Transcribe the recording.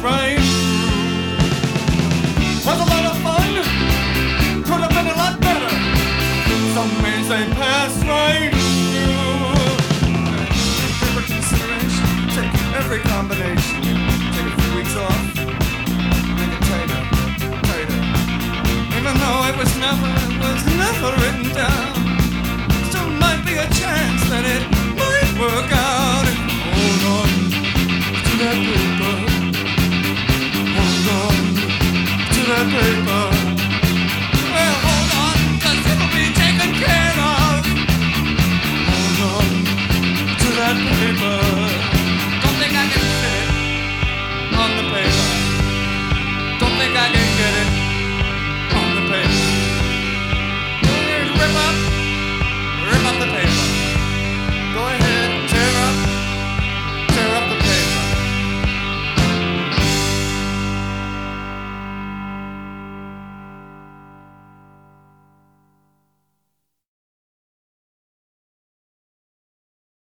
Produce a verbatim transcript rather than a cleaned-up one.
right through. Was a lot of fun, could have been a lot better. Some ways they pass right through. Take for consideration, take every combination. Take a few weeks off, make it tighter, tighter. Even though it was never, it was never written down, still might be a chance that it might work out. And hold on to that paper, hold on to that paper. Well, hold on, 'cause it'll be taken care of. Hold on to that paper.